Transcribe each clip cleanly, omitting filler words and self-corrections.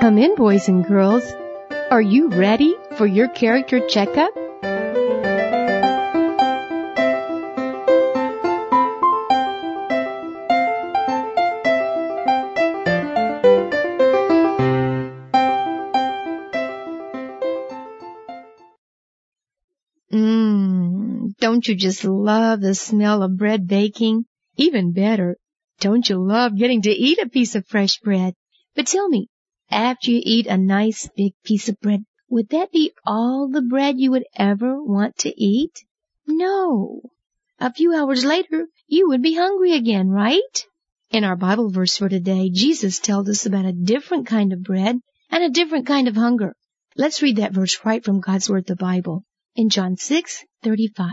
Come in, boys and girls. Are you ready for your character checkup? Don't you just love the smell of bread baking? Even better, don't you love getting to eat a piece of fresh bread? But tell me, after you eat a nice big piece of bread, would that be all the bread you would ever want to eat? No. A few hours later, you would be hungry again, right? In our Bible verse for today, Jesus tells us about a different kind of bread and a different kind of hunger. Let's read that verse right from God's Word, the Bible. In John 6:35,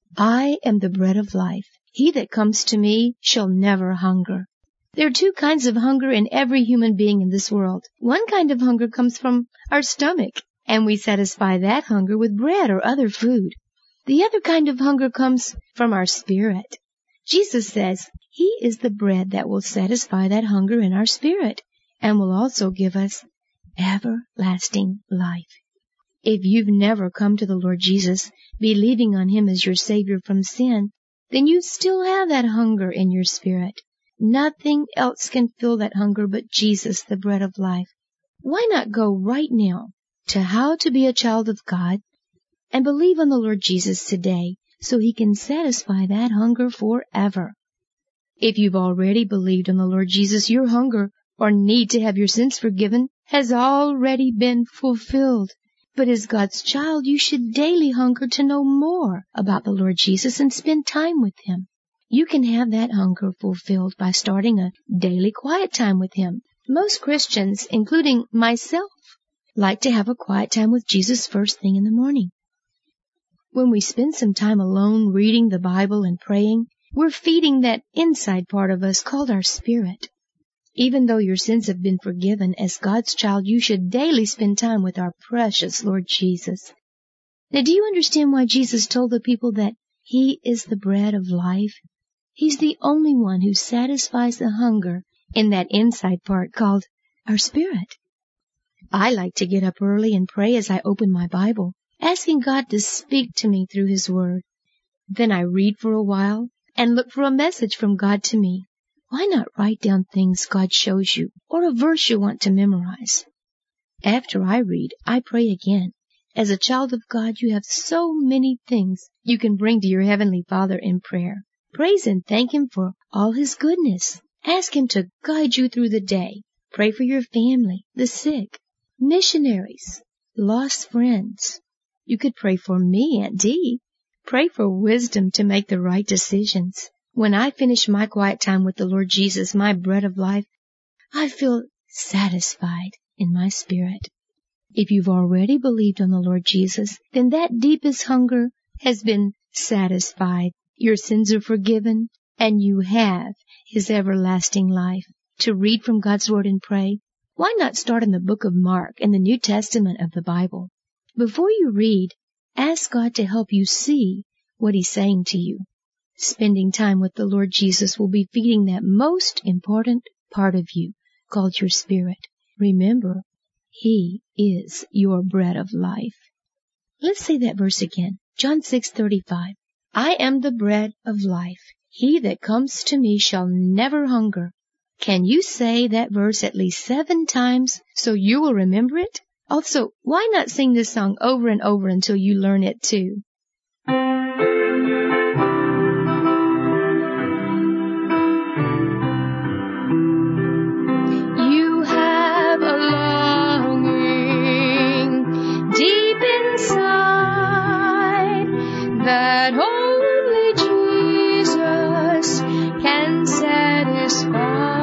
I am the bread of life. He that comes to me shall never hunger. There are two kinds of hunger in every human being in this world. One kind of hunger comes from our stomach, and we satisfy that hunger with bread or other food. The other kind of hunger comes from our spirit. Jesus says He is the bread that will satisfy that hunger in our spirit and will also give us everlasting life. If you've never come to the Lord Jesus, believing on Him as your Savior from sin, then you still have that hunger in your spirit. Nothing else can fill that hunger but Jesus, the bread of life. Why not go right now to How to Be a Child of God and believe on the Lord Jesus today so He can satisfy that hunger forever? If you've already believed on the Lord Jesus, your hunger or need to have your sins forgiven has already been fulfilled. But as God's child, you should daily hunger to know more about the Lord Jesus and spend time with Him. You can have that hunger fulfilled by starting a daily quiet time with Him. Most Christians, including myself, like to have a quiet time with Jesus first thing in the morning. When we spend some time alone reading the Bible and praying, we're feeding that inside part of us called our spirit. Even though your sins have been forgiven, as God's child, you should daily spend time with our precious Lord Jesus. Now, do you understand why Jesus told the people that He is the bread of life? He's the only one who satisfies the hunger in that inside part called our spirit. I like to get up early and pray as I open my Bible, asking God to speak to me through His Word. Then I read for a while and look for a message from God to me. Why not write down things God shows you or a verse you want to memorize? After I read, I pray again. As a child of God, you have so many things you can bring to your Heavenly Father in prayer. Praise and thank Him for all His goodness. Ask Him to guide you through the day. Pray for your family, the sick, missionaries, lost friends. You could pray for me, Aunt Dee. Pray for wisdom to make the right decisions. When I finish my quiet time with the Lord Jesus, my bread of life, I feel satisfied in my spirit. If you've already believed on the Lord Jesus, then that deepest hunger has been satisfied. Your sins are forgiven, and you have His everlasting life. To read from God's Word and pray, why not start in the book of Mark in the New Testament of the Bible? Before you read, ask God to help you see what He's saying to you. Spending time with the Lord Jesus will be feeding that most important part of you, called your spirit. Remember, He is your bread of life. Let's say that verse again. John 6:35. I am the bread of life. He that comes to me shall never hunger. Can you say that verse at least 7 times so you will remember it? Also, why not sing this song over and over until you learn it too? That only Jesus can satisfy.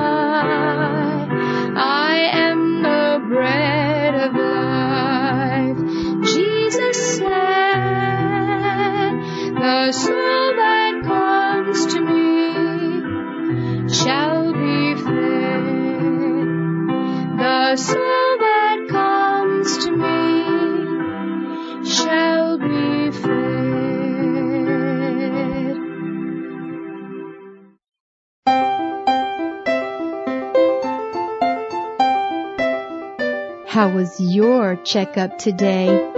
I am the bread of life. Jesus said, the soul that comes to me shall be fed. The soul that comes to me shall be fed. How was your checkup today?